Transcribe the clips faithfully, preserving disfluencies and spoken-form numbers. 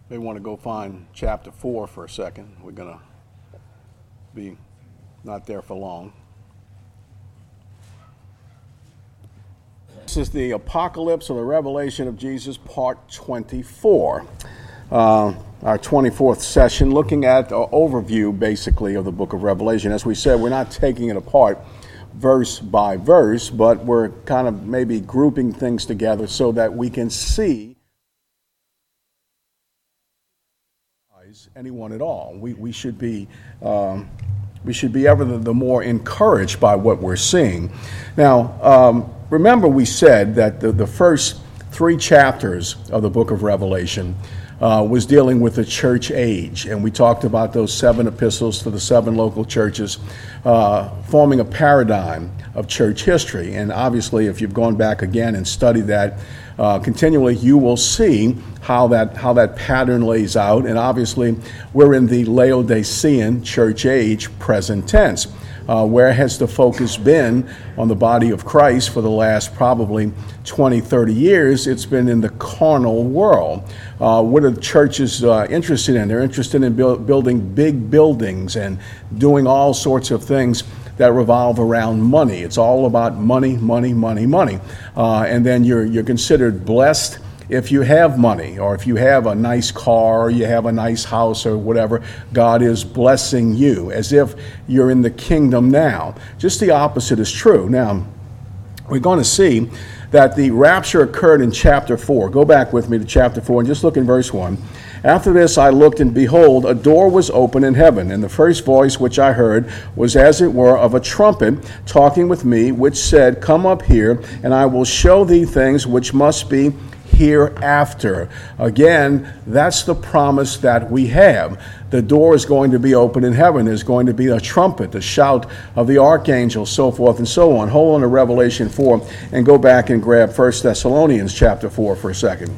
They want to go find chapter four for a second. We're going to be not there for long. This is the Apocalypse or the Revelation of Jesus, part twenty-four. Uh, our twenty-fourth session, looking at an overview, basically, of the book of Revelation. As we said, we're not taking it apart verse by verse, but we're kind of maybe grouping things together so that we can see anyone at all. We we should be um, we should be ever the, the more encouraged by what we're seeing. Now, um, remember we said that the, the first three chapters of the book of Revelation uh, was dealing with the church age, and we talked about those seven epistles to the seven local churches, uh, forming a paradigm of church history. And obviously, if you've gone back again and studied that uh, continually, you will see how that how that pattern lays out. And obviously, we're in the Laodicean church age, present tense. Uh, where has the focus been on the body of Christ for the last probably twenty, thirty years? It's been in the carnal world. Uh, what are the churches uh, interested in? They're interested in build, building big buildings and doing all sorts of things that revolve around money. It's all about money, money, money, money. Uh, and then you're you're considered blessed if you have money, or if you have a nice car, or you have a nice house, or whatever. God is blessing you as if you're in the kingdom now. Just the opposite is true. Now, we're going to see that the rapture occurred in chapter four. Go back with me to chapter four and just look in verse one. After this I looked, and behold, a door was open in heaven, and the first voice which I heard was as it were of a trumpet talking with me, which said, Come up here, and I will show thee things which must be hereafter. Again, that's the promise that we have. The door is going to be open in heaven. There's going to be a trumpet, the shout of the archangel, so forth and so on. Hold on to Revelation four and go back and grab First Thessalonians chapter four for a second.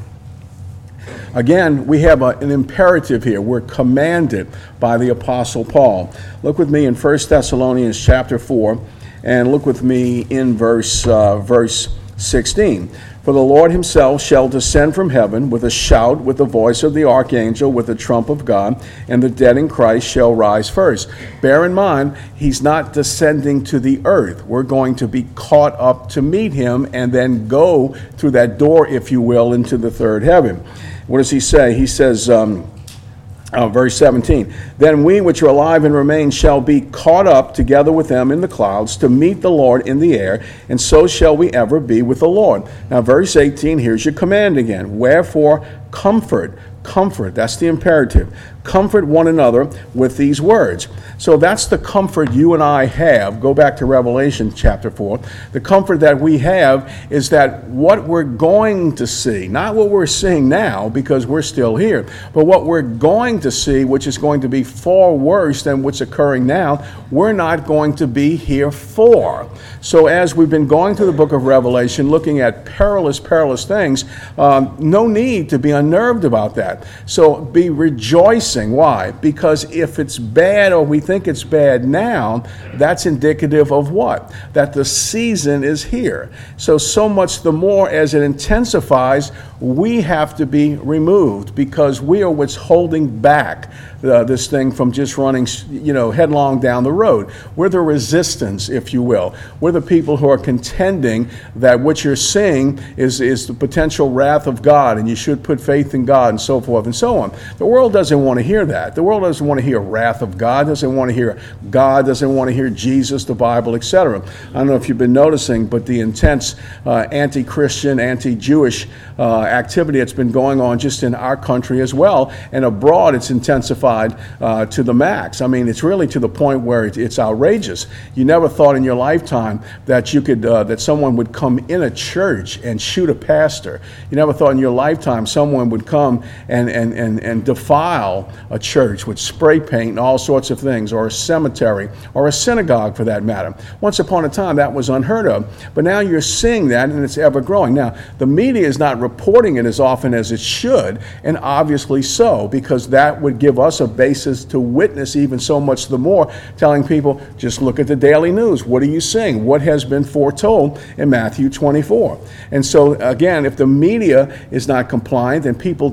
Again, we have a, an imperative here. We're commanded by the Apostle Paul. Look with me in First Thessalonians chapter four, and look with me in verse uh, verse sixteen. For the Lord himself shall descend from heaven with a shout, with the voice of the archangel, with the trump of God, and the dead in Christ shall rise first. Bear in mind, he's not descending to the earth. We're going to be caught up to meet him and then go through that door, if you will, into the third heaven. What does he say? He says, um, Uh, verse seventeen, Then we which are alive and remain shall be caught up together with them in the clouds to meet the Lord in the air, and so shall we ever be with the Lord. Now verse eighteen, here's your command again. Wherefore comfort, comfort, that's the imperative. Comfort one another with these words. So that's the comfort you and I have. Go back to Revelation chapter four. The comfort that we have is that what we're going to see, not what we're seeing now because we're still here, but what we're going to see, which is going to be far worse than what's occurring now, we're not going to be here for. So as we've been going through the book of Revelation, looking at perilous, perilous things, um, no need to be unnerved about that. So be rejoicing. Why? Because if it's bad or we think it's bad now, that's indicative of what? That the season is here. So, so much the more as it intensifies, we have to be removed because we are what's holding back uh, this thing from just running, you know, headlong down the road. We're the resistance, if you will. We're the people who are contending that what you're seeing is, is the potential wrath of God, and you should put faith in God, and so forth and so on. The world doesn't want to hear that. The world doesn't want to hear wrath of God, doesn't want to hear God, doesn't want to hear Jesus, the Bible, et cetera. I don't know if you've been noticing, but the intense uh, anti-Christian, anti-Jewish uh, activity that's been going on just in our country as well, and abroad it's intensified uh, to the max. I mean, it's really to the point where it, it's outrageous. You never thought in your lifetime that you could, uh, that someone would come in a church and shoot a pastor. You never thought in your lifetime someone would come and, and, and, and defile a church with spray paint and all sorts of things, or a cemetery, or a synagogue for that matter. Once upon a time that was unheard of, but now you're seeing that, and it's ever growing. Now, the media is not reporting it as often as it should, and obviously so, because that would give us a basis to witness even so much the more, telling people, just look at the daily news. What are you seeing? What has been foretold in Matthew twenty-four? And so, again, if the media is not compliant and people don't know,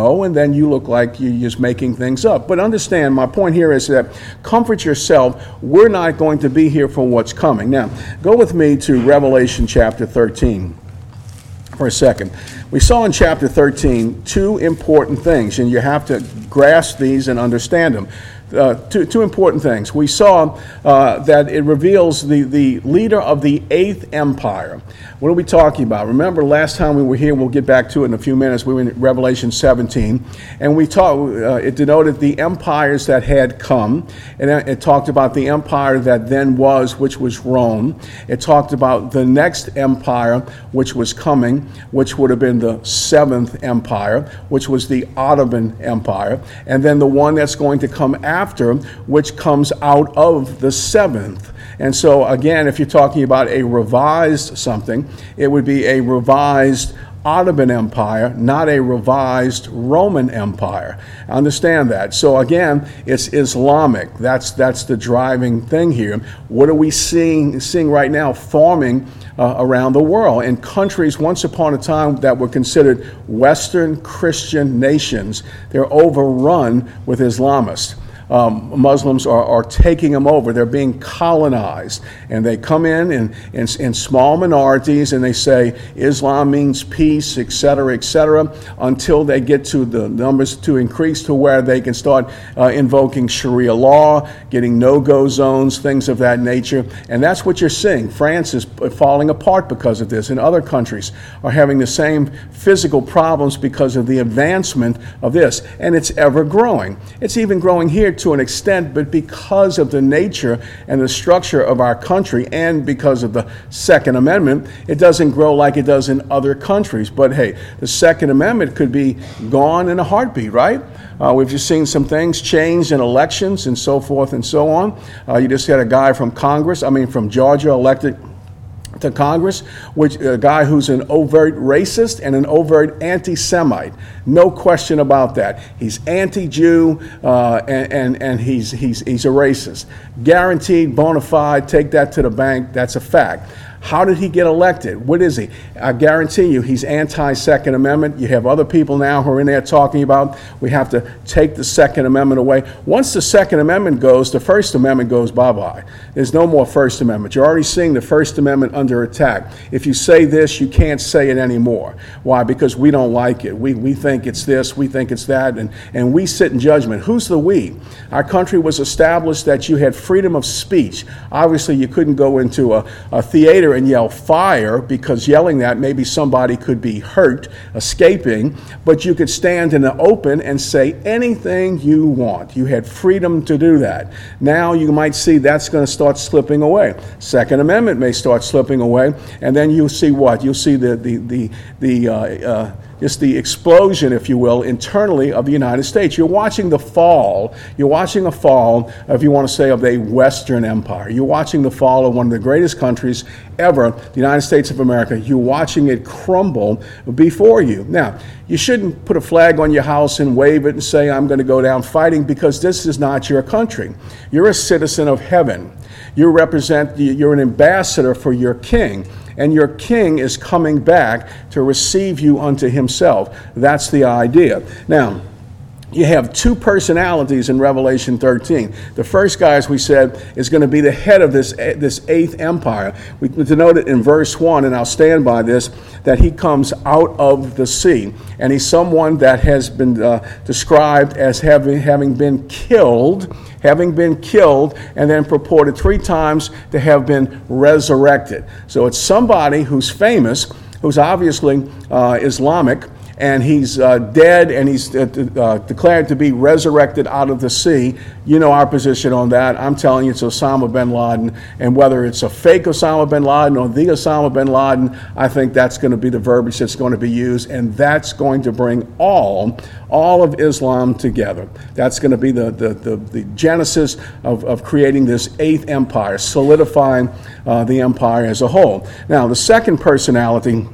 know, and then you look like you're just making things up. But understand, my point here is that comfort yourself. We're not going to be here for what's coming. Now, go with me to Revelation chapter thirteen for a second. We saw in chapter thirteen two important things, and you have to grasp these and understand them. Uh, two, two important things. We saw uh, that it reveals the, the leader of the eighth empire. What are we talking about? Remember last time we were here, we'll get back to it in a few minutes, we were in Revelation seventeen, and we talked, uh, it denoted the empires that had come, and it talked about the empire that then was, which was Rome. It talked about the next empire, which was coming, which would have been the seventh empire, which was the Ottoman Empire, and then the one that's going to come after After, which comes out of the seventh. And so again, if you're talking about a revised something, it would be a revised Ottoman Empire, not a revised Roman Empire. Understand that. So again, it's Islamic. That's that's the driving thing here. What are we seeing seeing right now forming uh, around the world in countries once upon a time that were considered Western Christian nations? They're overrun with Islamists. Um, Muslims are, are taking them over. They're being colonized. And they come in, in in in small minorities and they say Islam means peace, et cetera, et cetera, until they get to the numbers to increase to where they can start uh, invoking Sharia law, getting no-go zones, things of that nature. And that's what you're seeing. France is falling apart because of this, and other countries are having the same physical problems because of the advancement of this. And it's ever growing. It's even growing here to an extent, but because of the nature and the structure of our country and because of the Second Amendment, it doesn't grow like it does in other countries. But hey, the Second Amendment could be gone in a heartbeat, right? Uh, we've just seen some things change in elections and so forth and so on. Uh, you just had a guy from Congress, I mean from Georgia, elected to Congress, which a guy who's an overt racist and an overt anti-Semite. No question about that. He's anti-Jew uh, and, and and he's he's he's a racist. Guaranteed, bona fide. Take that to the bank. That's a fact. How did he get elected? What is he? I guarantee you he's anti-Second Amendment. You have other people now who are in there talking about we have to take the Second Amendment away. Once the Second Amendment goes, the First Amendment goes bye-bye. There's no more First Amendment. You're already seeing the First Amendment under attack. If you say this, you can't say it anymore. Why? Because we don't like it. We we think it's this, we think it's that, and, and we sit in judgment. Who's the we? Our country was established that you had freedom of speech. Obviously, you couldn't go into a, a theater and yell fire, because yelling that maybe somebody could be hurt, escaping, but you could stand in the open and say anything you want. You had freedom to do that. Now you might see that's going to start slipping away. Second Amendment may start slipping away, and then you'll see what? You'll see the the the the uh, uh, just the explosion, if you will, internally of the United States. You're watching the fall. You're watching a fall, if you want to say, of a Western empire. You're watching the fall of one of the greatest countries ever, the United States of America. You're watching it crumble before you. Now, you shouldn't put a flag on your house and wave it and say, I'm going to go down fighting, because this is not your country. You're a citizen of heaven. You represent, you're an ambassador for your king. And your king is coming back to receive you unto himself. That's the idea. Now, you have two personalities in Revelation thirteen. The first guy, as we said, is going to be the head of this, this eighth empire. We denote it in verse one, and I'll stand by this, that he comes out of the sea. And he's someone that has been uh, described as having, having been killed, having been killed, and then purported three times to have been resurrected. So it's somebody who's famous, who's obviously uh, Islamic, and he's uh, dead, and he's uh, uh, declared to be resurrected out of the sea. You know our position on that. I'm telling you it's Osama bin Laden, and whether it's a fake Osama bin Laden or the Osama bin Laden, I think that's going to be the verbiage that's going to be used, and that's going to bring all, all of Islam together. That's going to be the, the, the, the genesis of, of creating this eighth empire, solidifying uh, the empire as a whole. Now, the second personality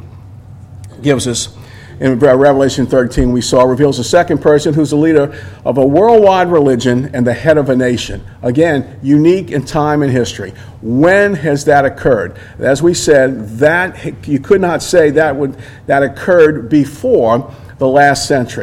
gives us, in Revelation thirteen, we saw, reveals a second person who's the leader of a worldwide religion and the head of a nation. Again, unique in time and history. When has that occurred? As we said, that you could not say that would that occurred before the last century.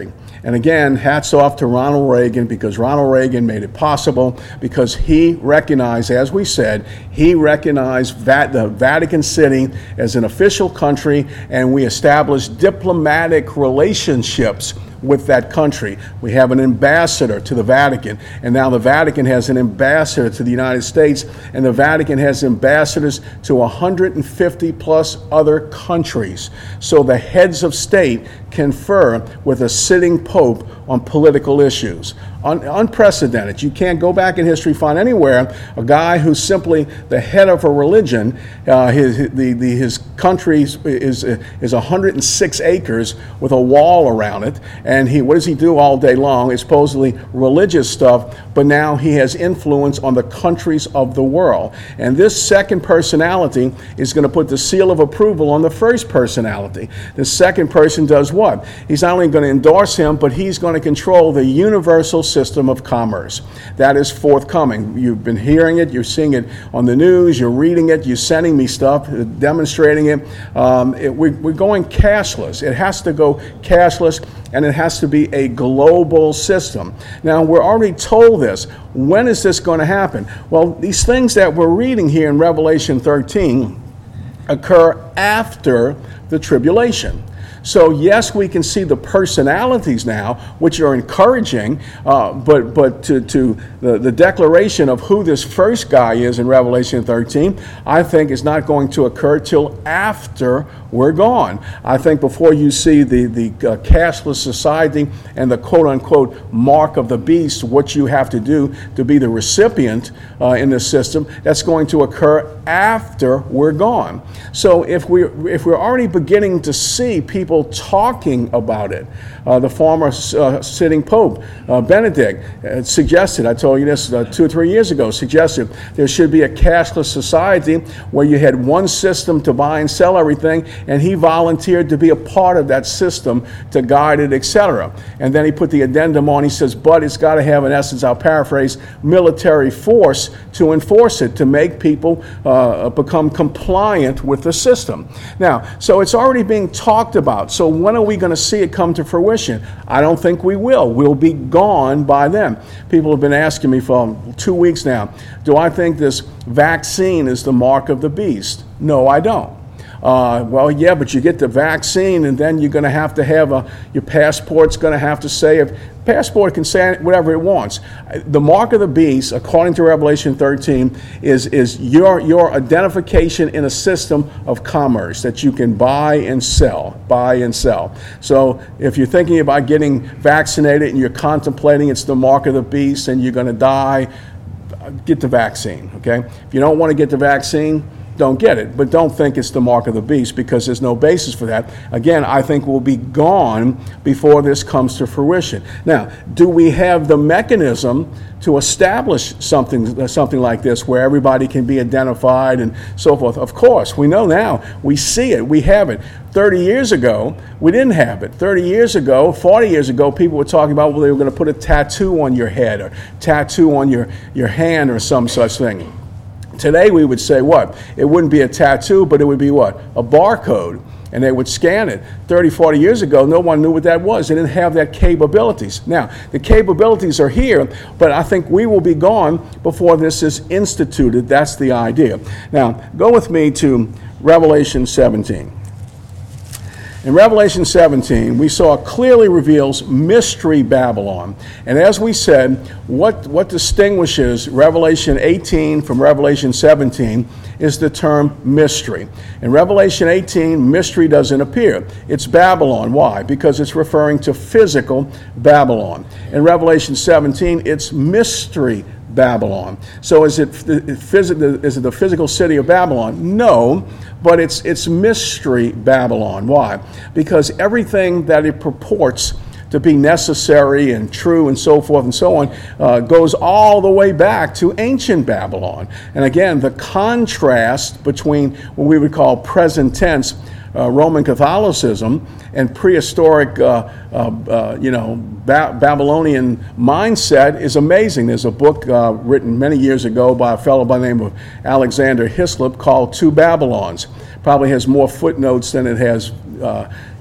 And again, hats off to Ronald Reagan, because Ronald Reagan made it possible, because he recognized, as we said, he recognized that the Vatican City as an official country, and we established diplomatic relationships with that country. We have an ambassador to the Vatican, and now the Vatican has an ambassador to the United States, and the Vatican has ambassadors to one hundred fifty plus other countries. So the heads of state confer with a sitting pope on political issues. Un- unprecedented. You can't go back in history, find anywhere a guy who's simply the head of a religion. Uh, his the, the his country is is one hundred six acres with a wall around it, and he what does he do all day long? It's supposedly religious stuff, but now he has influence on the countries of the world. And this second personality is going to put the seal of approval on the first personality. The second person does what? He's not only going to endorse him, but he's going to control the universal system of commerce. That is forthcoming. You've been hearing it, you're seeing it on the news, you're reading it, you're sending me stuff, demonstrating it. Um, it we, we're going cashless. It has to go cashless, and it has to be a global system. Now, we're already told this. When is this going to happen? Well, these things that we're reading here in Revelation thirteen occur after the tribulation. So yes, we can see the personalities now, which are encouraging, uh, but but to, to the, the declaration of who this first guy is in Revelation thirteen, I think is not going to occur till after we're gone. I think before you see the, the uh, cashless society and the quote-unquote mark of the beast, what you have to do to be the recipient uh, in this system, that's going to occur after we're gone. So if we're, if we're already beginning to see people talking about it, uh, the former uh, sitting Pope, uh, Benedict, uh, suggested, I told you this uh, two or three years ago, suggested there should be a cashless society where you had one system to buy and sell everything, and he volunteered to be a part of that system to guide it, et cetera. And then he put the addendum on. He says, but it's got to have, in essence, I'll paraphrase, military force to enforce it, to make people uh, become compliant with the system. Now, so it's already being talked about. So when are we going to see it come to fruition? I don't think we will. We'll be gone by then. People have been asking me for two weeks now, do I think this vaccine is the mark of the beast? No, I don't. Uh, well, yeah, but you get the vaccine, and then you're going to have to have a, your passport's going to have to say, if passport can say whatever it wants. The mark of the beast, according to Revelation thirteen, is, is your, your identification in a system of commerce that you can buy and sell, buy and sell. So if you're thinking about getting vaccinated and you're contemplating it's the mark of the beast and you're going to die, get the vaccine, okay? If you don't want to get the vaccine, don't get it, but don't think it's the mark of the beast, because there's no basis for that. Again, I think we'll be gone before this comes to fruition. Now, do we have the mechanism to establish something something like this where everybody can be identified and so forth? Of course, we know now. We see it. We have it. thirty years ago, we didn't have it. thirty years ago, forty years ago, people were talking about, well, they were going to put a tattoo on your head or tattoo on your, your hand or some such thing. Today we would say what? It wouldn't be a tattoo, but it would be what? A barcode. And they would scan it. thirty, forty years ago, no one knew what that was. They didn't have that capabilities. Now, the capabilities are here, but I think we will be gone before this is instituted. That's the idea. Now, go with me to Revelation seventeen. In Revelation seventeen, we saw clearly reveals Mystery Babylon. And as we said, what, what distinguishes Revelation eighteen from Revelation seventeen is the term mystery. In Revelation eighteen, mystery doesn't appear. It's Babylon. Why? Because it's referring to physical Babylon. In Revelation seventeen, it's mystery Babylon. So is it, is it the physical city of Babylon? No, but it's, it's mystery Babylon. Why? Because everything that it purports to be necessary and true and so forth and so on uh, goes all the way back to ancient Babylon. And again, the contrast between what we would call present tense Uh, Roman Catholicism and prehistoric, uh, uh, uh, you know, ba- Babylonian mindset is amazing. There's a book uh, written many years ago by a fellow by the name of Alexander Hislop called Two Babylons. Probably has more footnotes than it has, uh,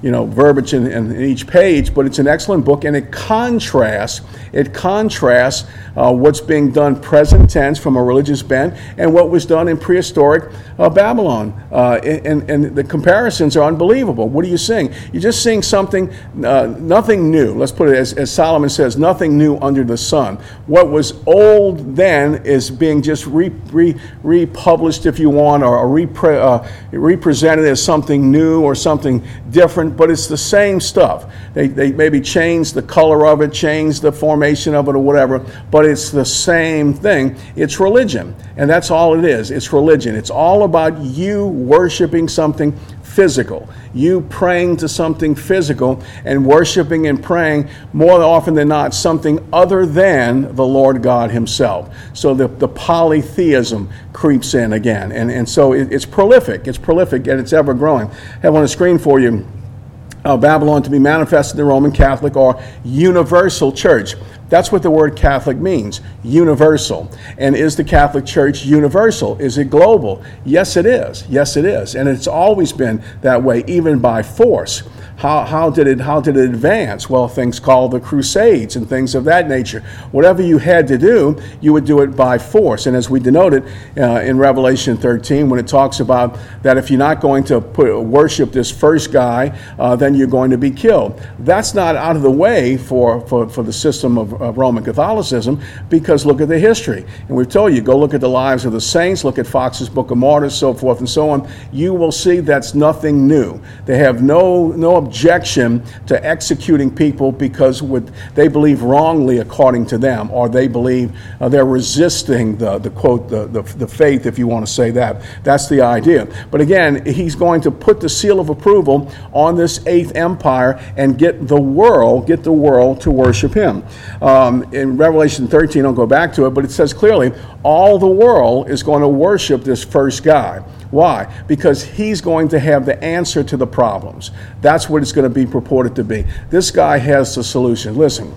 you know, verbiage in, in each page, but it's an excellent book, and it contrasts, it contrasts uh, what's being done present tense from a religious bent and what was done in prehistoric uh, Babylon. Uh, and, and the comparisons are unbelievable. What are you seeing? You're just seeing something, uh, nothing new. Let's put it as, as Solomon says, nothing new under the sun. What was old then is being just re, re, republished, if you want, or, or repre, uh, represented as something new or something different, but it's the same stuff. They, they maybe changed the color of it, changed the formation of it or whatever, but it's the same thing. It's religion, and that's all it is. It's religion. It's all about you worshiping something physical, you praying to something physical and worshiping and praying more often than not something other than the Lord God himself. So the, the polytheism creeps in again. And, and so it, it's prolific. It's prolific and it's ever growing. I have on the screen for you uh, Babylon to be manifested in the Roman Catholic or universal church. That's what the word Catholic means, universal. And is the Catholic Church universal? Is it global? Yes, it is. Yes, it is. And it's always been that way, even by force. How, how did it how did it advance? Well, things called the Crusades and things of that nature. Whatever you had to do, you would do it by force. And as we denoted uh, in Revelation thirteen, when it talks about that if you're not going to put, worship this first guy, uh, then you're going to be killed. That's not out of the way for, for, for the system of, of Roman Catholicism, because look at the history. And we've told you, go look at the lives of the saints, look at Fox's Book of Martyrs, so forth and so on. You will see that's nothing new. They have no no objection to executing people because what they believe wrongly according to them, or they believe uh, they're resisting the, the quote, the, the, the faith, if you want to say that. That's the idea. But again, he's going to put the seal of approval on this eighth empire and get the world, get the world to worship him. Um, in Revelation thirteen, I'll go back to it, but it says clearly, all the world is going to worship this first guy. Why? Because he's going to have the answer to the problems. That's what it's going to be purported to be. This guy has the solution. Listen,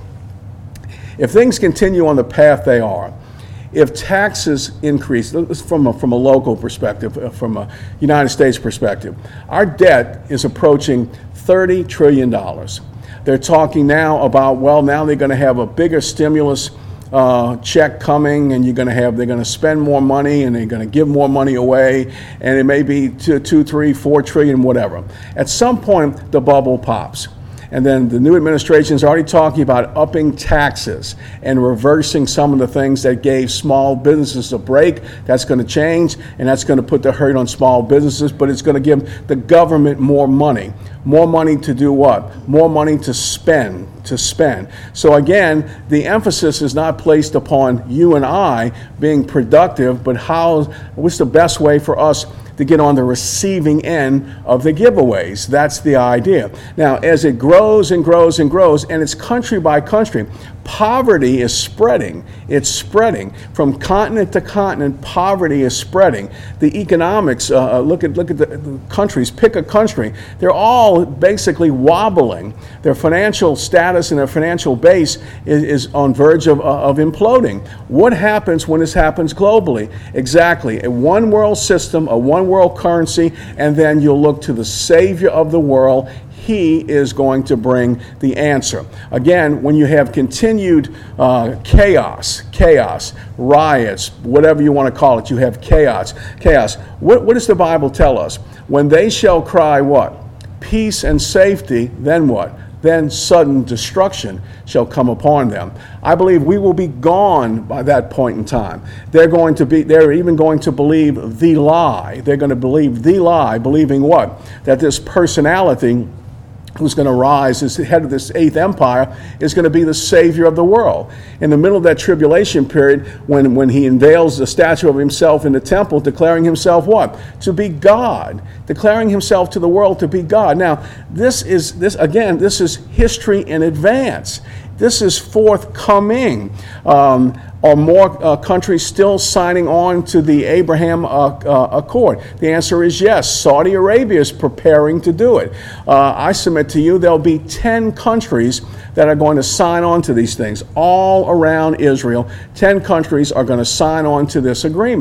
if things continue on the path they are, if taxes increase, from a, from a local perspective, from a United States perspective, our debt is approaching thirty trillion dollars. They're talking now about, well, now they're going to have a bigger stimulus Uh, check coming, and you're going to have they're going to spend more money, and they're going to give more money away, and it may be two, two, three, four trillion, whatever. At some point, the bubble pops, and then the new administration is already talking about upping taxes and reversing some of the things that gave small businesses a break. That's going to change, and that's going to put the hurt on small businesses, but it's going to give the government more money. More money to do what? More money to spend, to spend. So again, the emphasis is not placed upon you and I being productive, but how, what's the best way for us to get on the receiving end of the giveaways. That's the idea. Now, as it grows and grows and grows, and it's country by country, poverty is spreading. It's spreading from continent to continent. Poverty is spreading. The economics. Uh, look at look at the, the countries. Pick a country. They're all basically wobbling. Their financial status and their financial base is, is on verge of, uh, of imploding. What happens when this happens globally? Exactly. A one world system, a one world currency, and then you'll look to the Savior of the world. He is going to bring the answer. Again, when you have continued uh, chaos, chaos, riots, whatever you want to call it, you have chaos. Chaos. What, what does the Bible tell us? When they shall cry what? Peace and safety, then what? Then sudden destruction shall come upon them. I believe we will be gone by that point in time. They're going to be, they're even going to believe the lie. They're going to believe the lie, believing what? That this personality who's going to rise as the head of this eighth empire is going to be the Savior of the world. In the middle of that tribulation period, when, when he unveils the statue of himself in the temple, declaring himself what? To be God. Declaring himself to the world to be God. Now, this is, this again, this is history in advance. This is forthcoming. Um, Are more uh, countries still signing on to the Abraham uh, uh, Accord? The answer is yes. Saudi Arabia is preparing to do it. Uh, I submit to you there'll be ten countries that are going to sign on to these things all around Israel. ten countries are going to sign on to this agreement.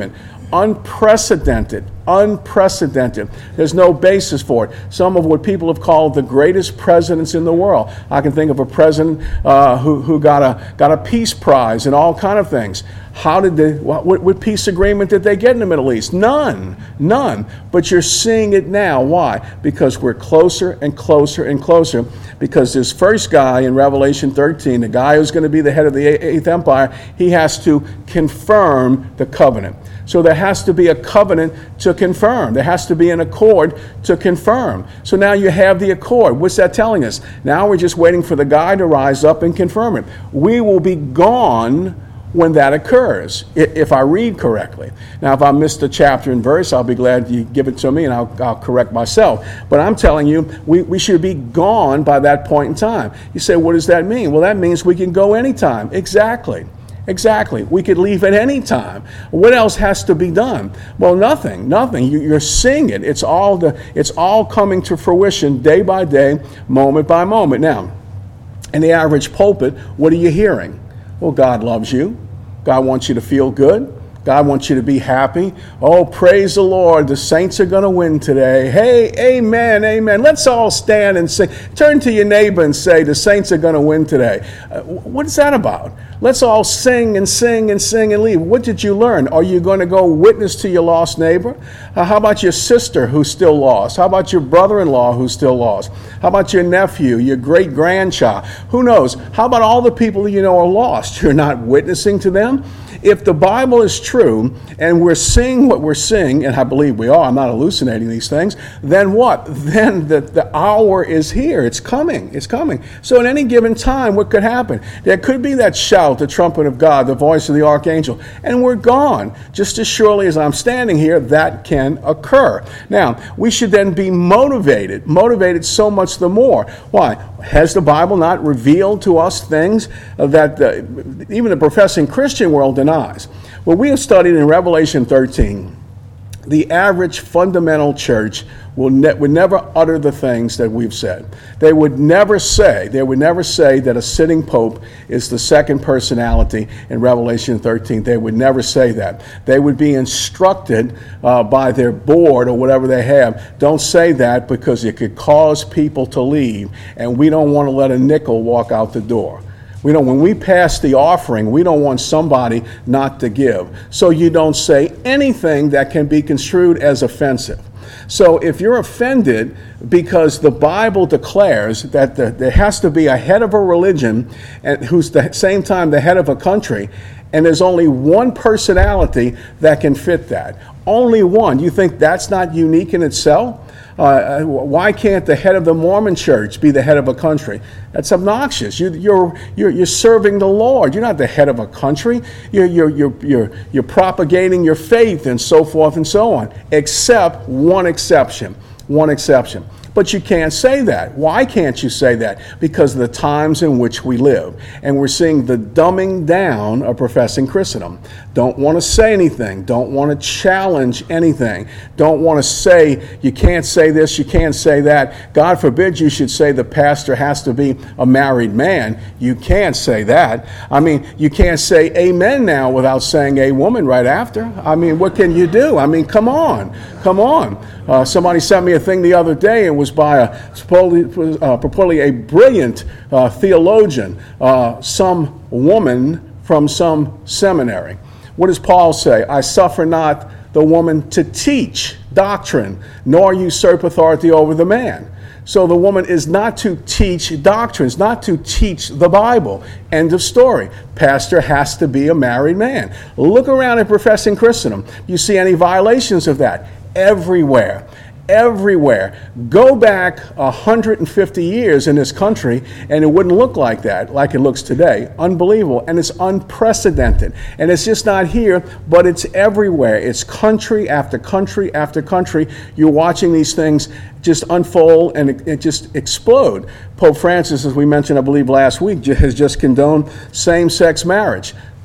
Unprecedented, unprecedented. There's no basis for it. Some of what people have called the greatest presidents in the world. I can think of a president uh, who, who got a got a peace prize and all kind of things. How did they, what, what peace agreement did they get in the Middle East? None, none. But you're seeing it now. Why? Because we're closer and closer and closer. Because this first guy in Revelation thirteen, the guy who's going to be the head of the Eighth Empire, he has to confirm the covenant. So there has to be a covenant to confirm. There has to be an accord to confirm. So now you have the accord. What's that telling us? Now we're just waiting for the guy to rise up and confirm it. We will be gone when that occurs, if I read correctly. Now, if I missed a chapter and verse, I'll be glad you give it to me and I'll, I'll correct myself. But I'm telling you, we, we should be gone by that point in time. You say, what does that mean? Well, that means we can go anytime. Exactly. Exactly. We could leave at any time. What else has to be done? Well, nothing. Nothing. You, you're seeing it. It's all the. It's all coming to fruition day by day, moment by moment. Now, in the average pulpit, what are you hearing? Well, God loves you. God wants you to feel good. God wants you to be happy. Oh, praise the Lord. The saints are going to win today. Hey, amen, amen. Let's all stand and sing. Turn to your neighbor and say, the saints are going to win today. Uh, what is that about? Let's all sing and sing and sing and leave. What did you learn? Are you going to go witness to your lost neighbor? Uh, how about your sister who's still lost? How about your brother-in-law who's still lost? How about your nephew, your great-grandchild? Who knows? How about all the people you know are lost? You're not witnessing to them? If the Bible is true and we're seeing what we're seeing, and I believe we are, I'm not hallucinating these things, then what? Then the, the hour is here. It's coming. It's coming. So at any given time, what could happen? There could be that shout, the trumpet of God, the voice of the archangel, and we're gone. Just as surely as I'm standing here, that can occur. Now, we should then be motivated, motivated so much the more. Why? Has the Bible not revealed to us things that uh, even the professing Christian world denies? Well, we have studied in Revelation thirteen, the average fundamental church will ne- would never utter the things that we've said. They would never say, they would never say that a sitting pope is the second personality in Revelation thirteen. They would never say that. They would be instructed uh, by their board or whatever they have. Don't say that because it could cause people to leave, and we don't want to let a nickel walk out the door. We don't, when we pass the offering, we don't want somebody not to give. So you don't say anything that can be construed as offensive. So if you're offended because the Bible declares that the, there has to be a head of a religion and who's at the same time the head of a country, and there's only one personality that can fit that, only one, you think that's not unique in itself? Uh, why can't the head of the Mormon church be the head of a country? That's obnoxious. You, you're, you're, you're serving the Lord. You're not the head of a country. You're, you're, you're, you're, you're propagating your faith and so forth and so on, except one exception, one exception. But you can't say that. Why can't you say that? Because of the times in which we live. And we're seeing the dumbing down of professing Christendom. Don't want to say anything. Don't want to challenge anything. Don't want to say, you can't say this, you can't say that. God forbid you should say the pastor has to be a married man. You can't say that. I mean, you can't say amen now without saying a woman right after. I mean, what can you do? I mean, come on. Come on. Uh, somebody sent me a thing the other day and was by a purportedly, uh, purportedly a brilliant uh, theologian, uh, some woman from some seminary. What does Paul say? I suffer not the woman to teach doctrine, nor usurp authority over the man. So the woman is not to teach doctrines, not to teach the Bible. End of story. Pastor has to be a married man. Look around at professing Christendom. You see any violations of that? Everywhere. Everywhere. Go back one hundred fifty years in this country and it wouldn't look like that, like it looks today. Unbelievable. And it's unprecedented. And it's just not here, but it's everywhere. It's country after country after country. You're watching these things just unfold and it, it just explode. Pope Francis, as we mentioned, I believe last week, has just condoned same-sex marriage.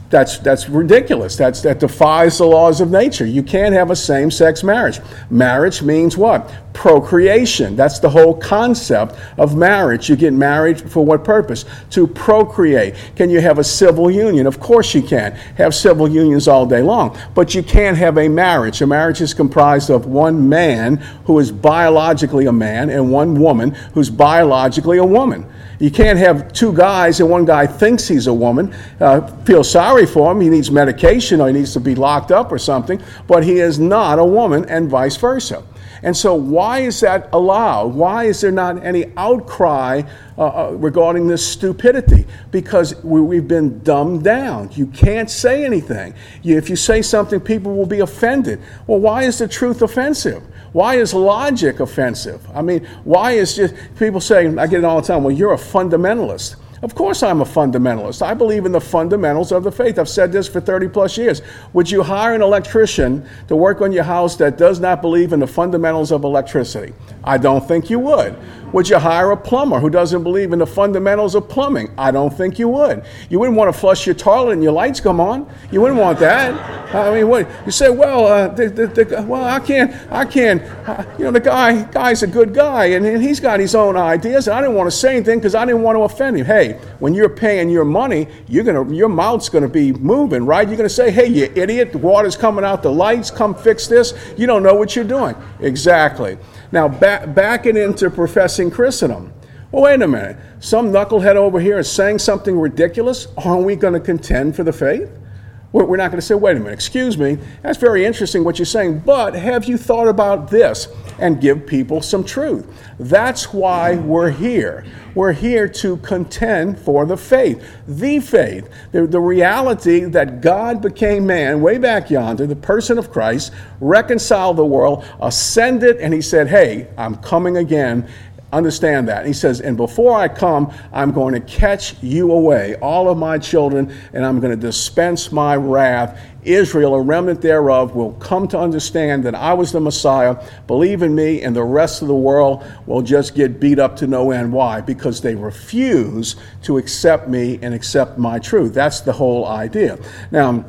That's that's ridiculous. That's that defies the laws of nature. You can't have a same-sex marriage. Marriage means what? Procreation. That's the whole concept of marriage. You get married for what purpose? To procreate. Can you have a civil union? Of course you can. Have civil unions all day long. But you can't have a marriage. A marriage is comprised of one man who is biologically a man and one woman who's biologically a woman. You can't have two guys and one guy thinks he's a woman, uh, feel sorry for him, he needs medication or he needs to be locked up or something, but he is not a woman, and vice versa. And so why is that allowed? Why is there not any outcry uh, uh, regarding this stupidity? Because we, we've been dumbed down. You can't say anything. You, if you say something, people will be offended. Well, why is the truth offensive? Why is logic offensive? I mean, why is just people saying, I get it all the time, well, you're a fundamentalist. Of course I'm a fundamentalist. I believe in the fundamentals of the faith. I've said this for thirty plus years. Would you hire an electrician to work on your house that does not believe in the fundamentals of electricity? I don't think you would. Would you hire a plumber who doesn't believe in the fundamentals of plumbing? I don't think you would. You wouldn't want to flush your toilet and your lights come on. You wouldn't want that. I mean, what you say? Well, uh, the, the, the, well, I can't. I can't. Uh, you know, the guy, guy's a good guy, and, and he's got his own ideas. And I didn't want to say anything because I didn't want to offend him. Hey, when you're paying your money, you're gonna, your mouth's gonna be moving, right? You're gonna say, "Hey, you idiot! The water's coming out the lights. Come fix this." You don't know what you're doing. Exactly. Now, back, back it into professing Christendom. Well, wait a minute. Some knucklehead over here is saying something ridiculous. Aren't we going to contend for the faith? We're not going to say, wait a minute, excuse me, that's very interesting what you're saying, but have you thought about this? And give people some truth. That's why we're here. We're here to contend for the faith. The faith. The, the reality that God became man way back yonder, the person of Christ, reconciled the world, ascended, and he said, hey, I'm coming again. Understand that. He says, and before I come, I'm going to catch you away, all of my children, and I'm going to dispense my wrath. Israel, a remnant thereof, will come to understand that I was the Messiah, believe in me, and the rest of the world will just get beat up to no end. Why? Because they refuse to accept me and accept my truth. That's the whole idea. Now,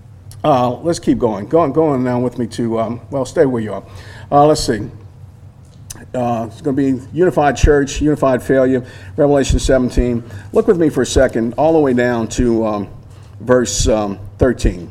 uh, let's keep going. Go on, go on now with me to, um, well, stay where you are. Uh, let's see. Uh, it's going to be unified church, unified failure, Revelation seventeen. Look with me for a second, all the way down to um, verse um, thirteen.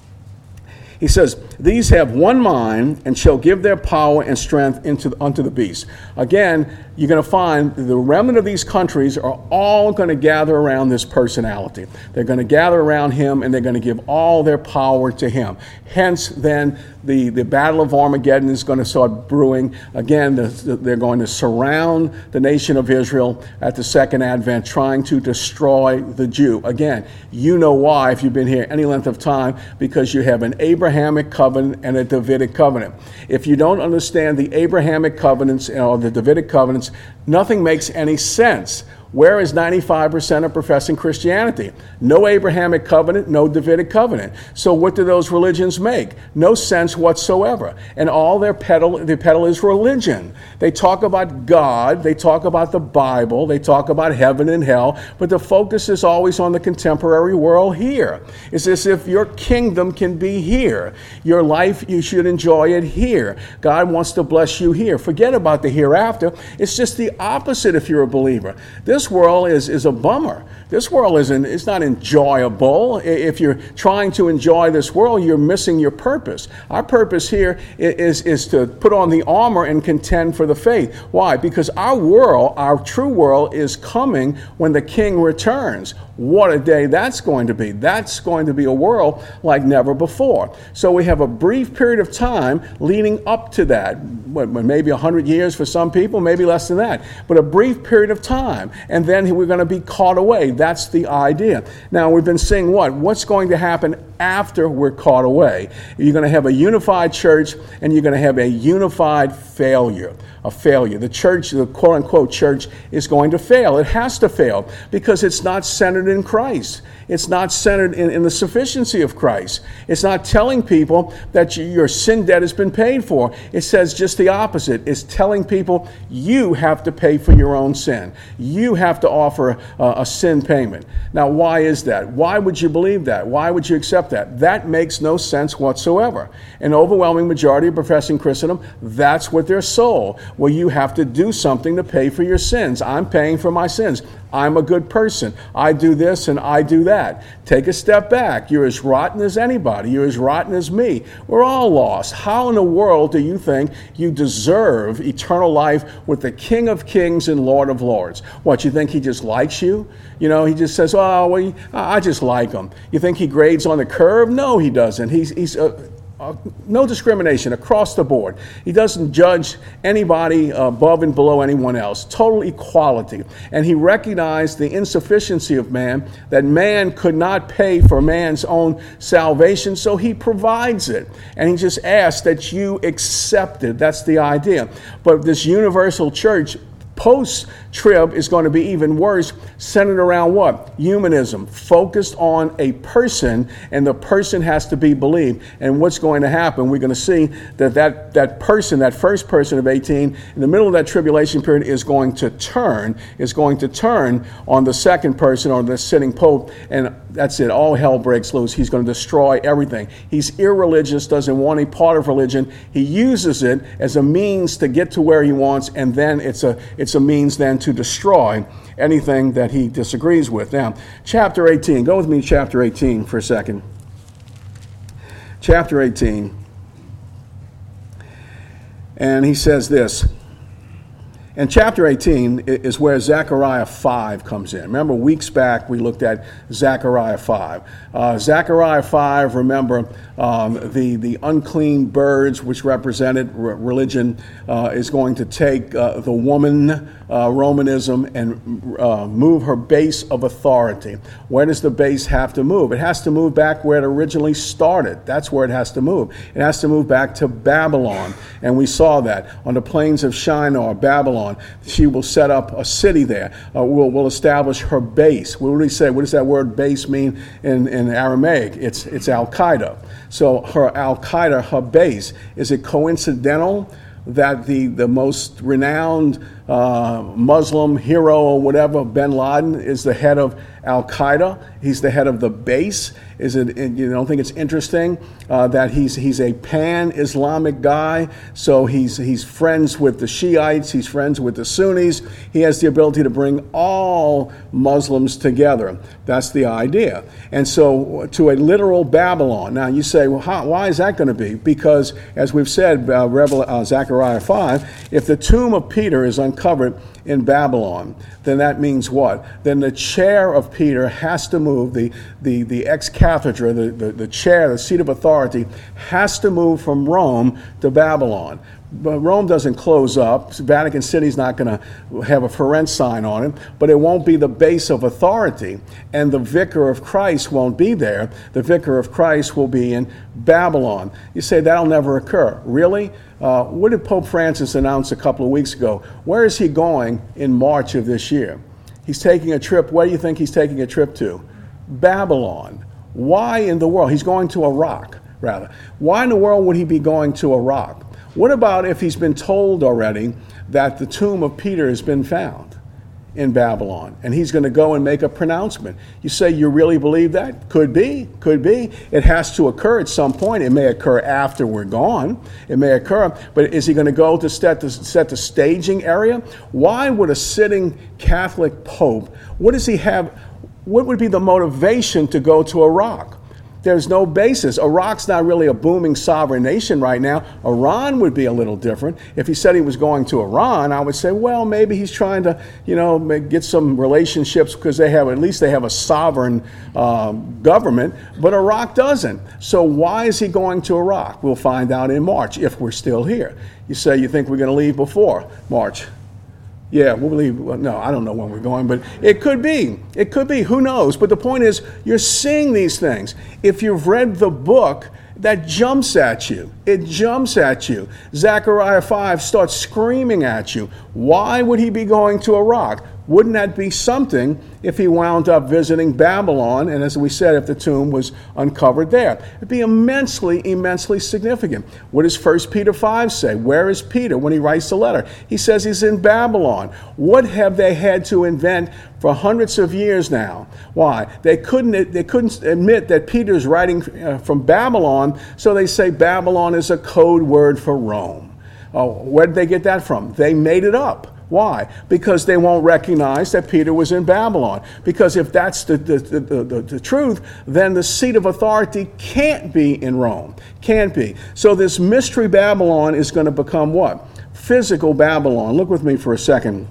He says, these have one mind and shall give their power and strength into unto the beast. Again, you're going to find the remnant of these countries are all going to gather around this personality. They're going to gather around him and they're going to give all their power to him. Hence, then, the, the Battle of Armageddon is going to start brewing. Again, the, the, they're going to surround the nation of Israel at the second advent, trying to destroy the Jew. Again, you know why, if you've been here any length of time, because you have an Abrahamic covenant and a Davidic covenant. If you don't understand the Abrahamic covenants or the Davidic covenants, nothing makes any sense. Where is ninety-five percent of professing Christianity? No Abrahamic covenant, no Davidic covenant. So what do those religions make? No sense whatsoever. And all their peddle, they peddle is religion. They talk about God, they talk about the Bible, they talk about heaven and hell, but the focus is always on the contemporary world here. It's as if your kingdom can be here. Your life, you should enjoy it here. God wants to bless you here. Forget about the hereafter. It's just the opposite if you're a believer. This This world is, is a bummer. This world isn't, it's not enjoyable. If you're trying to enjoy this world, you're missing your purpose. Our purpose here is, is to put on the armor and contend for the faith. Why? Because our world, our true world, is coming when the King returns. What a day that's going to be. That's going to be a world like never before. So we have a brief period of time leading up to that. What, maybe one hundred years for some people, maybe less than that. But a brief period of time. And then we're going to be caught away. That's the idea. Now, we've been saying what? What's going to happen after we're caught away? You're going to have a unified church, and you're going to have a unified failure. A failure. The church, the quote-unquote church, is going to fail. It has to fail because it's not centered in Christ. It's not centered in, in the sufficiency of Christ. It's not telling people that you, your sin debt has been paid for. It says just the opposite. It's telling people you have to pay for your own sin. You have to offer uh, a sin payment. Now, why is that? Why would you believe that? Why would you accept that? That makes no sense whatsoever. An overwhelming majority of professing Christendom, that's what they're sold. Well, you have to do something to pay for your sins. I'm paying for my sins. I'm a good person. I do this and I do that. Take a step back. You're as rotten as anybody. You're as rotten as me. We're all lost. How in the world do you think you deserve eternal life with the King of Kings and Lord of Lords? What, you think he just likes you? You know, he just says, oh, well, I just like him. You think he grades on the curve? No, he doesn't. He's, he's uh, Uh, no discrimination across the board. He doesn't judge anybody above and below anyone else. Total equality. And he recognized the insufficiency of man, that man could not pay for man's own salvation, so he provides it. And he just asks that you accept it. That's the idea. But this universal church, post-trib, is going to be even worse, centered around what? Humanism, focused on a person, and the person has to be believed. And what's going to happen? We're going to see that that, that person, that first person of eighteen, in the middle of that tribulation period, is going to turn, is going to turn on the second person, or the sitting pope, and that's it. All hell breaks loose. He's going to destroy everything. He's irreligious, doesn't want any part of religion. He uses it as a means to get to where he wants, and then it's a it's a means then to destroy anything that he disagrees with. Now, chapter eighteen. Go with me to chapter eighteen for a second. Chapter eighteen. And he says this. And chapter eighteen is where Zechariah five comes in. Remember, weeks back we looked at Zechariah five. Uh, Zechariah five, remember, um, the, the unclean birds, which represented r- religion, uh, is going to take uh, the woman, uh, Romanism, and uh, move her base of authority. Where does the base have to move? It has to move back where it originally started. That's where it has to move. It has to move back to Babylon. And we saw that on the plains of Shinar, Babylon. She will set up a city there. Uh, will will establish her base. What do we say? What does that word base mean in, in Aramaic? It's it's Al-Qaeda. So her Al-Qaeda, her base. Is it coincidental that the, the most renowned uh, Muslim hero or whatever, bin Laden, is the head of Al-Qaeda? He's the head of the base. Is it? You don't think it's interesting uh, that he's he's a pan-Islamic guy? So he's he's friends with the Shiites. He's friends with the Sunnis. He has the ability to bring all Muslims together. That's the idea. And so to a literal Babylon. Now you say, well, how, why is that going to be? Because as we've said, uh, Revel, uh, Zechariah five, if the tomb of Peter is uncovered in Babylon, then that means what? Then the chair of Peter has to move, the, the, the ex-cathedra, the, the, the chair, the seat of authority, has to move from Rome to Babylon. But Rome doesn't close up. Vatican City's not going to have a for rent sign on it, but it won't be the base of authority, and the vicar of Christ won't be there. The vicar of Christ will be in Babylon. You say that'll never occur. Really? Uh, what did Pope Francis announce a couple of weeks ago? Where is he going in March of this year? He's taking a trip. Where do you think he's taking a trip to? Babylon. Why in the world? He's going to Iraq, rather. Why in the world would he be going to Iraq? What about if he's been told already that the tomb of Peter has been found in Babylon, and he's going to go and make a pronouncement? You say, you really believe that? Could be, could be. It has to occur at some point. It may occur after we're gone. It may occur, but is he going to go to set the, set the staging area? Why would a sitting Catholic pope, what does he have, what would be the motivation to go to Iraq? There's no basis. Iraq's not really a booming sovereign nation right now. Iran would be a little different. If he said he was going to Iran, I would say, well, maybe he's trying to, you know, get some relationships because they have, at least they have a sovereign uh, government, but Iraq doesn't. So why is he going to Iraq? We'll find out in March if we're still here. You say you think we're going to leave before March. Yeah, we'll leave. Well, no, I don't know when we're going, but it could be. It could be. Who knows? But the point is, you're seeing these things. If you've read the book, that jumps at you. It jumps at you. Zechariah five starts screaming at you. Why would he be going to Iraq? Wouldn't that be something if he wound up visiting Babylon, and as we said, if the tomb was uncovered there? It'd be immensely, immensely significant. What does First Peter five say? Where is Peter when he writes the letter? He says he's in Babylon. What have they had to invent for hundreds of years now? Why? They couldn't, they couldn't admit that Peter's writing uh, from Babylon, so they say Babylon is a code word for Rome. Oh, where did they get that from? They made it up. Why? Because they won't recognize that Peter was in Babylon. Because if that's the, the, the, the, the truth, then the seat of authority can't be in Rome. Can't be. So this mystery Babylon is going to become what? Physical Babylon. Look with me for a second,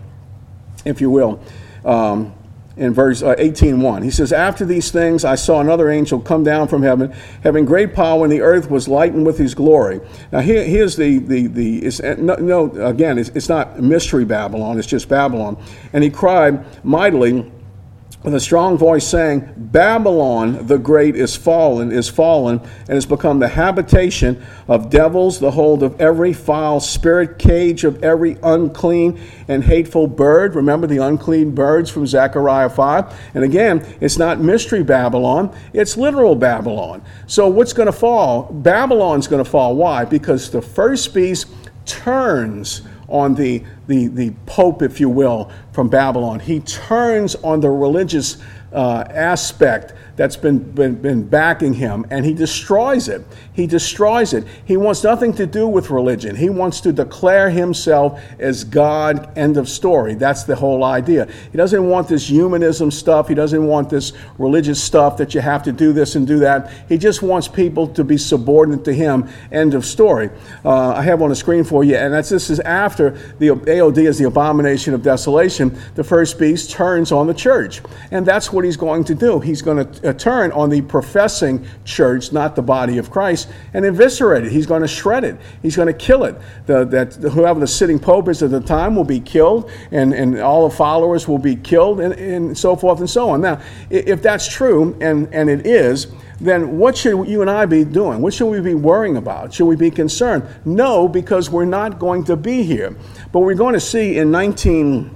if you will. Um, in verse uh, eighteen one. He says, after these things I saw another angel come down from heaven, having great power, and the earth was lightened with his glory. Now here, here's the, the, the it's, no, no, again, it's, it's not mystery Babylon, it's just Babylon. And he cried mightily with a strong voice, saying, Babylon the great is fallen, is fallen, and has become the habitation of devils, the hold of every foul spirit, cage of every unclean and hateful bird. Remember the unclean birds from Zechariah five? And again, it's not mystery Babylon, it's literal Babylon. So what's going to fall? Babylon's going to fall. Why? Because the first beast turns on the, the, the Pope, if you will, from Babylon. He turns on the religious uh, aspect that's been, been, been backing him, and he destroys it. He destroys it. He wants nothing to do with religion. He wants to declare himself as God, end of story. That's the whole idea. He doesn't want this humanism stuff. He doesn't want this religious stuff that you have to do this and do that. He just wants people to be subordinate to him, end of story. Uh, I have on the screen for you, and that's, this is after the A O D is the abomination of desolation. The first beast turns on the church, and that's what he's going to do. He's going to uh, turn on the professing church, not the body of Christ, and eviscerate it. He's going to shred it. He's going to kill it. The, that whoever the sitting pope is at the time will be killed, and, and all the followers will be killed, and, and so forth and so on. Now, if that's true, and, and it is, then what should you and I be doing? What should we be worrying about? Should we be concerned? No, because we're not going to be here. But we're going to see in nineteen,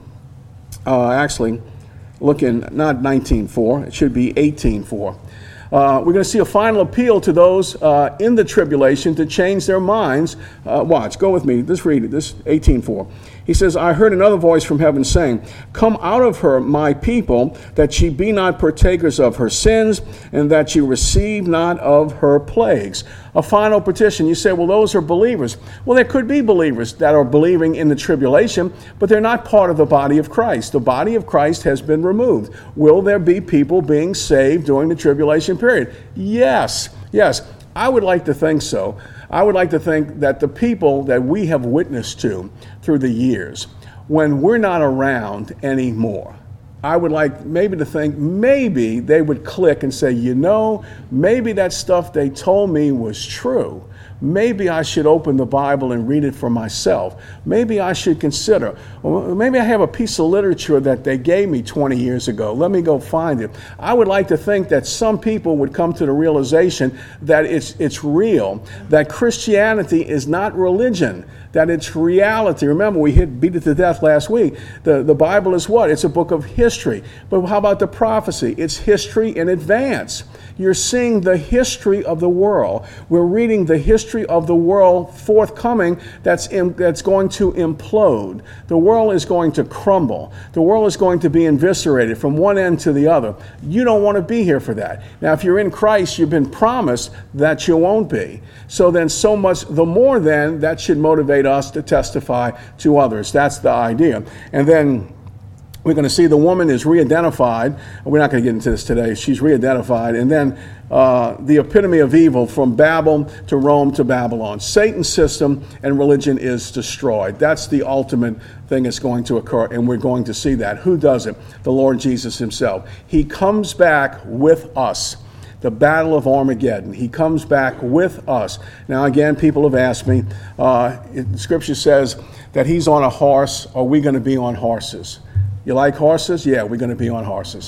uh, actually, looking, not nineteen four, it should be eighteen four. Uh, we're going to see a final appeal to those uh, in the tribulation to change their minds. Uh, watch, go with me. Let's read it. This eighteen four. He says, I heard another voice from heaven saying, come out of her, my people, that ye be not partakers of her sins, and that ye receive not of her plagues. A final petition. You say, well, those are believers. Well, there could be believers that are believing in the tribulation, but they're not part of the body of Christ. The body of Christ has been removed. Will there be people being saved during the tribulation period? Yes, yes. I would like to think so. I would like to think that the people that we have witnessed to through the years, when we're not around anymore, I would like maybe to think maybe they would click and say, you know, maybe that stuff they told me was true. Maybe I should open the Bible and read it for myself. Maybe I should consider, well, maybe I have a piece of literature that they gave me twenty years ago. Let me go find it. I would like to think that some people would come to the realization that it's it's real, that Christianity is not religion, that it's reality. Remember, we hit beat it to death last week. The, the Bible is what? It's a book of history. But how about the prophecy? It's history in advance. You're seeing the history of the world. We're reading the history of the world forthcoming that's in, that's going to implode. The world is going to crumble. The world is going to be eviscerated from one end to the other. You don't want to be here for that. Now, if you're in Christ, you've been promised that you won't be. So then so much, the more then, that should motivate us to testify to others. That's the idea. And then we're going to see the woman is re-identified. We're not going to get into this today. She's re-identified. And then uh, the epitome of evil from Babel to Rome to Babylon. Satan's system and religion is destroyed. That's the ultimate thing that's going to occur, and we're going to see that. Who does it? The Lord Jesus himself. He comes back with us. The battle of Armageddon. He comes back with us. Now, again, people have asked me, uh, it, Scripture says that he's on a horse. Are we going to be on horses? You like horses? Yeah, we're going to be on horses.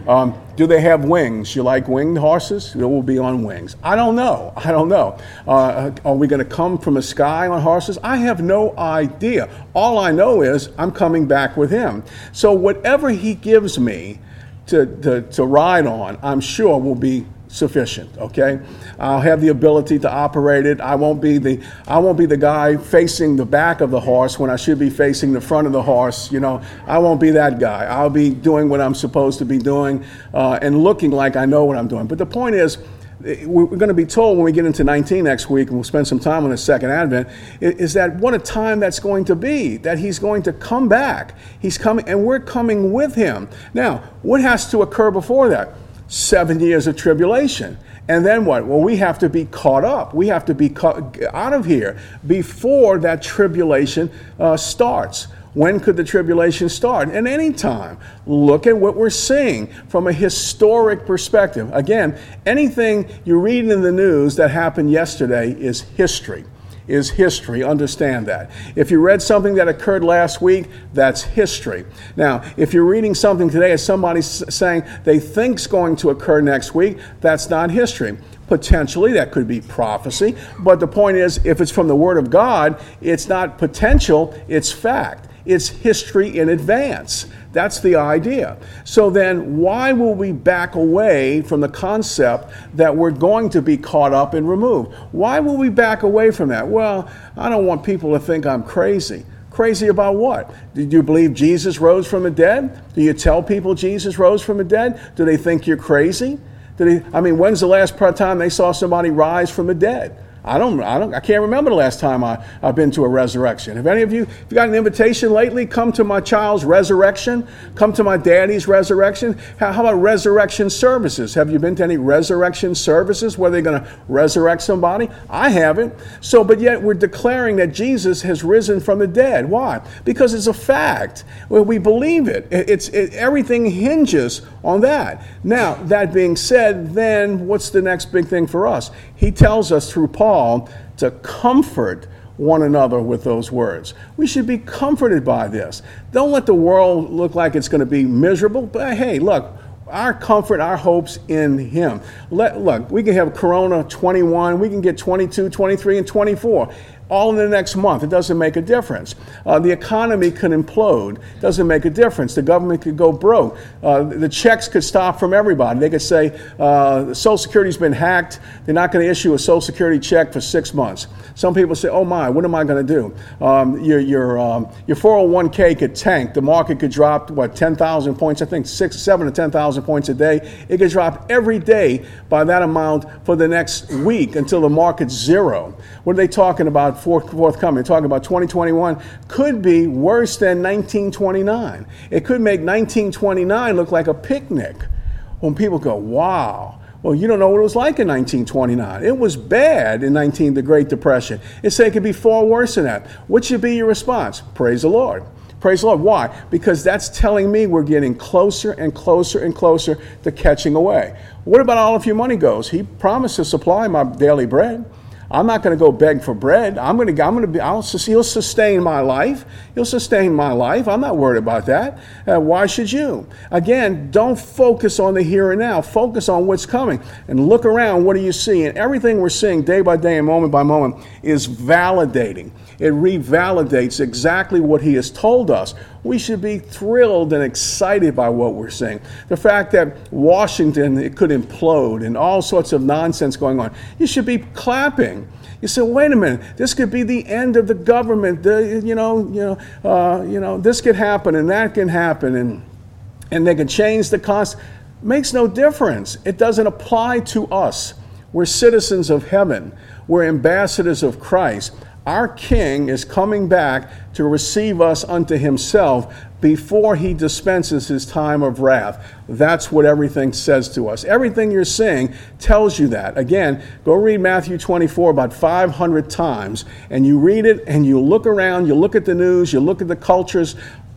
Um, do they have wings? You like winged horses? It will be on wings. I don't know. I don't know. Uh, are we going to come from the sky on horses? I have no idea. All I know is I'm coming back with him. So whatever he gives me to, to, to ride on, I'm sure will be sufficient. Okay, I'll have the ability to operate it. I won't be the I won't be the guy facing the back of the horse when I should be facing the front of the horse. You know, I won't be that guy. I'll be doing what I'm supposed to be doing uh, and looking like I know what I'm doing. But the point is, we're going to be told when we get into nineteen next week, and we'll spend some time on the second advent, is that what a time that's going to be, that he's going to come back. He's coming, and we're coming with him. Now, what has to occur before that? Seven years of tribulation. And then what? Well, we have to be caught up. We have to be caught out of here before that tribulation uh, starts. When could the tribulation start? At any time. Look at what we're seeing from a historic perspective. Again, anything you read in the news that happened yesterday is history. Is history. Understand that. If you read something that occurred last week, that's history. Now, if you're reading something today as somebody saying they think's going to occur next week, that's not history. Potentially, that could be prophecy. But the point is, if it's from the Word of God, it's not potential, it's fact. It's history in advance. That's the idea. So then why will we back away from the concept that we're going to be caught up and removed? Why will we back away from that? Well, I don't want people to think I'm crazy. Crazy about what? Did you believe Jesus rose from the dead? Do you tell people Jesus rose from the dead? Do they think you're crazy? Do they, I mean, when's the last time they saw somebody rise from the dead? I don't, I don't, I can't remember the last time I, I've been to a resurrection. Have any of you, if you got an invitation lately, come to my child's resurrection, come to my daddy's resurrection. How, how about resurrection services? Have you been to any resurrection services where they're going to resurrect somebody? I haven't. So, but yet we're declaring that Jesus has risen from the dead. Why? Because it's a fact. Well, we believe it. it it's it, everything hinges on that. Now, that being said, then what's the next big thing for us? He tells us through Paul to comfort one another with those words. We should be comforted by this. Don't let the world look like it's going to be miserable. But hey, look, our comfort, our hopes in him. Let, look, we can have Corona twenty-one, we can get twenty-two, twenty-three, and twenty-four. All in the next month. It doesn't make a difference. Uh, the economy could implode. Doesn't make a difference. The government could go broke. Uh, the checks could stop from everybody. They could say, uh, Social Security's been hacked. They're not going to issue a Social Security check for six months. Some people say, oh my, what am I going to do? Um, your your um, your four oh one k could tank. The market could drop, what, ten thousand points? I think six, seven to ten thousand points a day. It could drop every day by that amount for the next week until the market's zero. What are they talking about? Forthcoming. They're talking about twenty twenty-one could be worse than nineteen twenty-nine. It could make nineteen twenty-nine look like a picnic. When people go, wow, well, you don't know what it was like in nineteen twenty-nine. It was bad in nineteen, the Great Depression. It said it could be far worse than that. What should be your response? Praise the Lord. Praise the Lord. Why? Because that's telling me we're getting closer and closer and closer to catching away. What about all of your money goes? He promised to supply my daily bread. I'm not going to go beg for bread. I'm going to, I'm going to be, I'll, he'll sustain my life. He'll sustain my life. I'm not worried about that. Uh, why should you? Again, don't focus on the here and now. Focus on what's coming. And look around. What do you see? And everything we're seeing day by day and moment by moment is validating. It revalidates exactly what he has told us. We should be thrilled and excited by what we're seeing. The fact that Washington, it could implode and all sorts of nonsense going on. You should be clapping. You say, wait a minute, this could be the end of the government. The, you know, you know, uh, you know, this could happen and that can happen, and and they can change the cost. Makes no difference. It doesn't apply to us. We're citizens of heaven. We're ambassadors of Christ. Our King is coming back to receive us unto himself before he dispenses his time of wrath. That's what everything says to us. Everything you're seeing tells you that. Again, go read Matthew twenty-four about five hundred times, and you read it and you look around, you look at the news, you look at the cultures.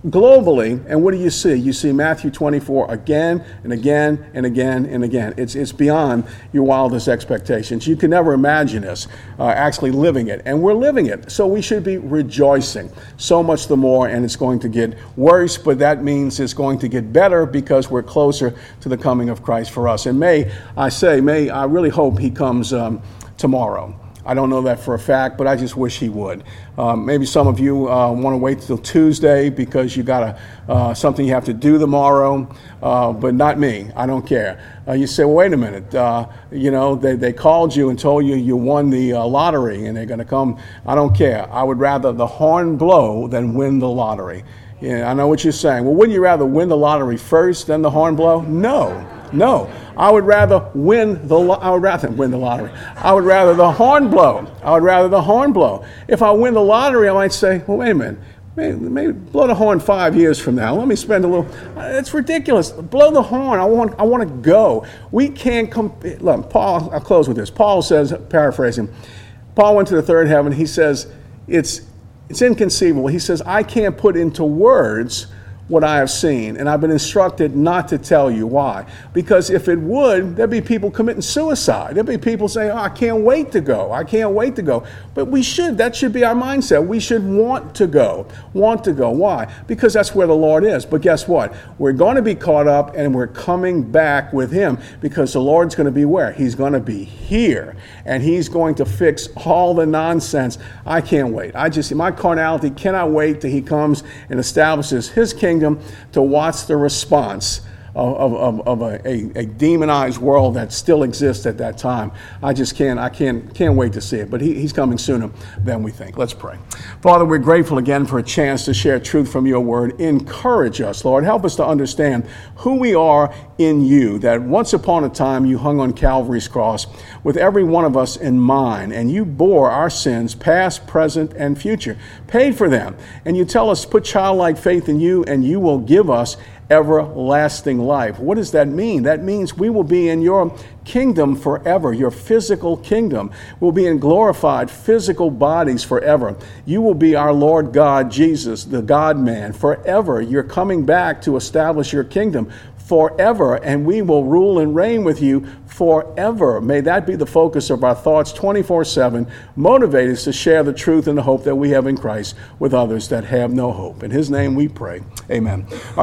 globally, and what do you see? You see Matthew twenty-four again and again and again and again. It's it's beyond your wildest expectations. You can never imagine us uh, actually living it, and we're living it. So we should be rejoicing so much the more, and it's going to get worse, but that means it's going to get better because we're closer to the coming of Christ for us. And may I say, may I really hope he comes um, tomorrow. I don't know that for a fact, but I just wish he would. Um, maybe some of you uh, want to wait till Tuesday because you got a, uh, something you have to do tomorrow, uh, but not me. I don't care. Uh, you say, well, wait a minute. Uh, you know, they, they called you and told you you won the uh, lottery and they're going to come. I don't care. I would rather the horn blow than win the lottery. Yeah, I know what you're saying. Well, wouldn't you rather win the lottery first than the horn blow? No, no. I would rather win the. I would rather win the lottery. I would rather the horn blow. I would rather the horn blow. If I win the lottery, I might say, well, wait a minute. Maybe, maybe blow the horn five years from now. Let me spend a little. It's ridiculous. Blow the horn. I want. I want to go. We can't come. Look, Paul. I'll close with this. Paul says, paraphrasing. Paul went to the third heaven. He says, it's. It's inconceivable. He says, I can't put into words what I have seen, and I've been instructed not to tell you. Why? Because if it would, there'd be people committing suicide. There'd be people saying, oh, I can't wait to go. I can't wait to go. But we should. That should be our mindset. We should want to go. Want to go. Why? Because that's where the Lord is. But guess what? We're going to be caught up, and we're coming back with him because the Lord's going to be where? He's going to be here, and he's going to fix all the nonsense. I can't wait. I just, my carnality cannot wait till he comes and establishes his kingdom to watch the response of, of, of a, a, a demonized world that still exists at that time. I just can't, I can't, can't wait to see it. But he, he's coming sooner than we think. Let's pray. Father, we're grateful again for a chance to share truth from your word. Encourage us, Lord. Help us to understand who we are in you, that once upon a time you hung on Calvary's cross with every one of us in mind, and you bore our sins, past, present, and future, paid for them. And you tell us, put childlike faith in you, and you will give us everlasting life. What does that mean? That means we will be in your kingdom forever, your physical kingdom. We'll be in glorified physical bodies forever. You will be our Lord God, Jesus, the God-man, forever. You're coming back to establish your kingdom forever, and we will rule and reign with you forever. May that be the focus of our thoughts twenty-four seven. Motivate us to share the truth and the hope that we have in Christ with others that have no hope. In his name we pray. Amen.